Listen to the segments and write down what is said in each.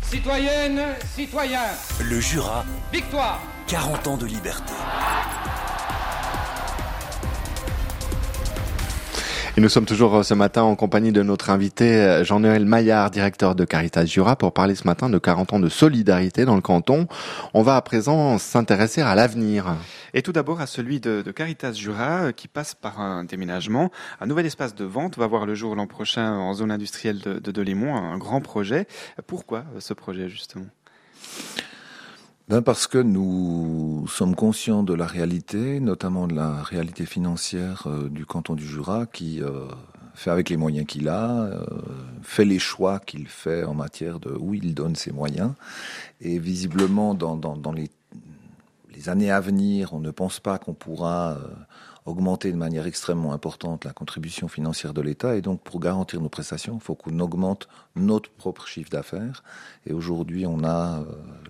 Citoyennes, citoyens, Le Jura, victoire! 40 ans de liberté. Et nous sommes toujours ce matin en compagnie de notre invité Jean-Noël Maillard, directeur de Caritas Jura, pour parler ce matin de 40 ans de solidarité dans le canton. On va à présent s'intéresser à l'avenir. Et tout d'abord à celui de Caritas Jura qui passe par un déménagement. Un nouvel espace de vente va voir le jour l'an prochain en zone industrielle de Delémont, un grand projet. Pourquoi ce projet justement ? Parce que nous sommes conscients de la réalité, notamment de la réalité financière du canton du Jura, qui fait avec les moyens qu'il a, fait les choix qu'il fait en matière de où il donne ses moyens. Et visiblement, dans les années à venir, on ne pense pas qu'on pourra augmenter de manière extrêmement importante la contribution financière de l'État. Et donc, pour garantir nos prestations, il faut qu'on augmente notre propre chiffre d'affaires. Et aujourd'hui, on a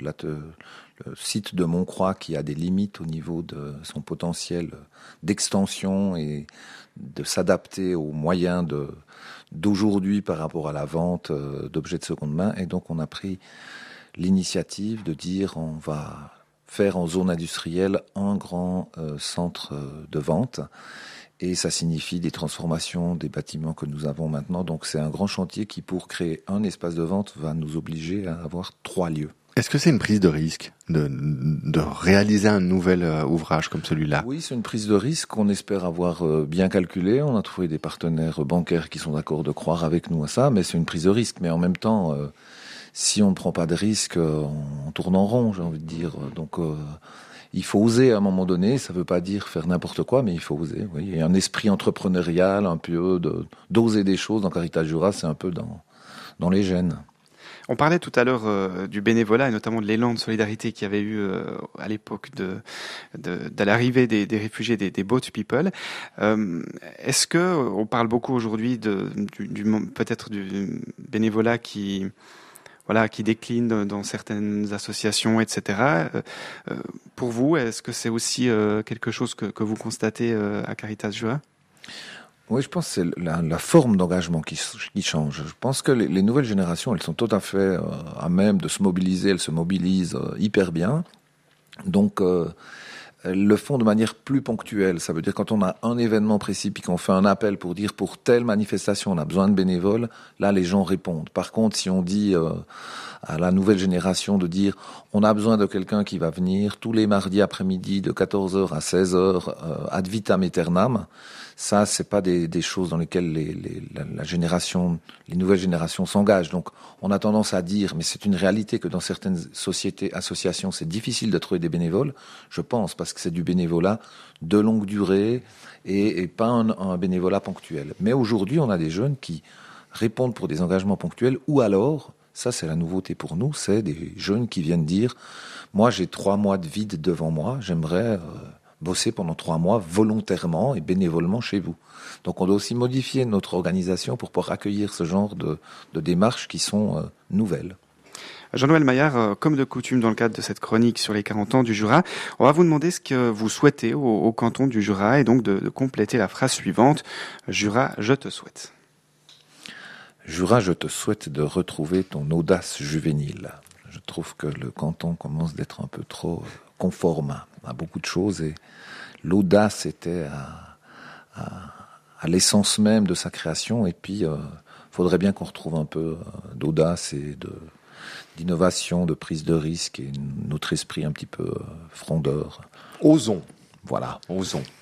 le site de Montcroix qui a des limites au niveau de son potentiel d'extension et de s'adapter aux moyens d'aujourd'hui par rapport à la vente d'objets de seconde main. Et donc, on a pris l'initiative de dire on va faire en zone industrielle un grand centre de vente. Et ça signifie des transformations des bâtiments que nous avons maintenant. Donc c'est un grand chantier qui, pour créer un espace de vente, va nous obliger à avoir 3 lieux. Est-ce que c'est une prise de risque de réaliser un nouvel ouvrage comme celui-là ? Oui, c'est une prise de risque qu'on espère avoir bien calculée. On a trouvé des partenaires bancaires qui sont d'accord de croire avec nous à ça, mais c'est une prise de risque. Mais en même temps, si on ne prend pas de risque, on tourne en rond, j'ai envie de dire. Donc, il faut oser à un moment donné. Ça ne veut pas dire faire n'importe quoi, mais il faut oser. Oui. Il y a un esprit entrepreneurial, un peu d'oser des choses. Dans Caritas Jura, c'est un peu dans les gènes. On parlait tout à l'heure du bénévolat et notamment de l'élan de solidarité qu'il y avait eu à l'époque de l'arrivée des réfugiés, des boat people. Est-ce que on parle beaucoup aujourd'hui peut-être du bénévolat qui décline dans certaines associations, etc. Pour vous, est-ce que c'est aussi quelque chose que vous constatez à Caritas Jura ? Oui, je pense que c'est la forme d'engagement qui change. Je pense que les nouvelles générations, elles sont tout à fait à même de se mobiliser. Elles se mobilisent hyper bien. Donc, elles le font de manière plus ponctuelle. Ça veut dire quand on a un événement précis puis qu'on fait un appel pour dire pour telle manifestation on a besoin de bénévoles, là les gens répondent. Par contre, si on dit à la nouvelle génération de dire on a besoin de quelqu'un qui va venir tous les mardis après-midi de 14h à 16h ad vitam aeternam, ça c'est pas des choses dans lesquelles les nouvelles générations s'engagent. Donc on a tendance à dire, mais c'est une réalité que dans certaines sociétés, associations, c'est difficile de trouver des bénévoles, je pense, parce que c'est du bénévolat de longue durée et pas un bénévolat ponctuel. Mais aujourd'hui, on a des jeunes qui répondent pour des engagements ponctuels ou alors, ça c'est la nouveauté pour nous, c'est des jeunes qui viennent dire « Moi j'ai 3 mois de vide devant moi, j'aimerais bosser pendant 3 mois volontairement et bénévolement chez vous ». Donc on doit aussi modifier notre organisation pour pouvoir accueillir ce genre de démarches qui sont nouvelles. Jean-Noël Maillard, comme de coutume dans le cadre de cette chronique sur les 40 ans du Jura, on va vous demander ce que vous souhaitez au canton du Jura et donc de compléter la phrase suivante « Jura, je te souhaite ». Jura, je te souhaite de retrouver ton audace juvénile. Je trouve que le canton commence d'être un peu trop conforme à beaucoup de choses et l'audace était à l'essence même de sa création et puis faudrait bien qu'on retrouve un peu d'audace et d'innovation, de prise de risque et notre esprit un petit peu frondeur. Osons. Voilà. Osons.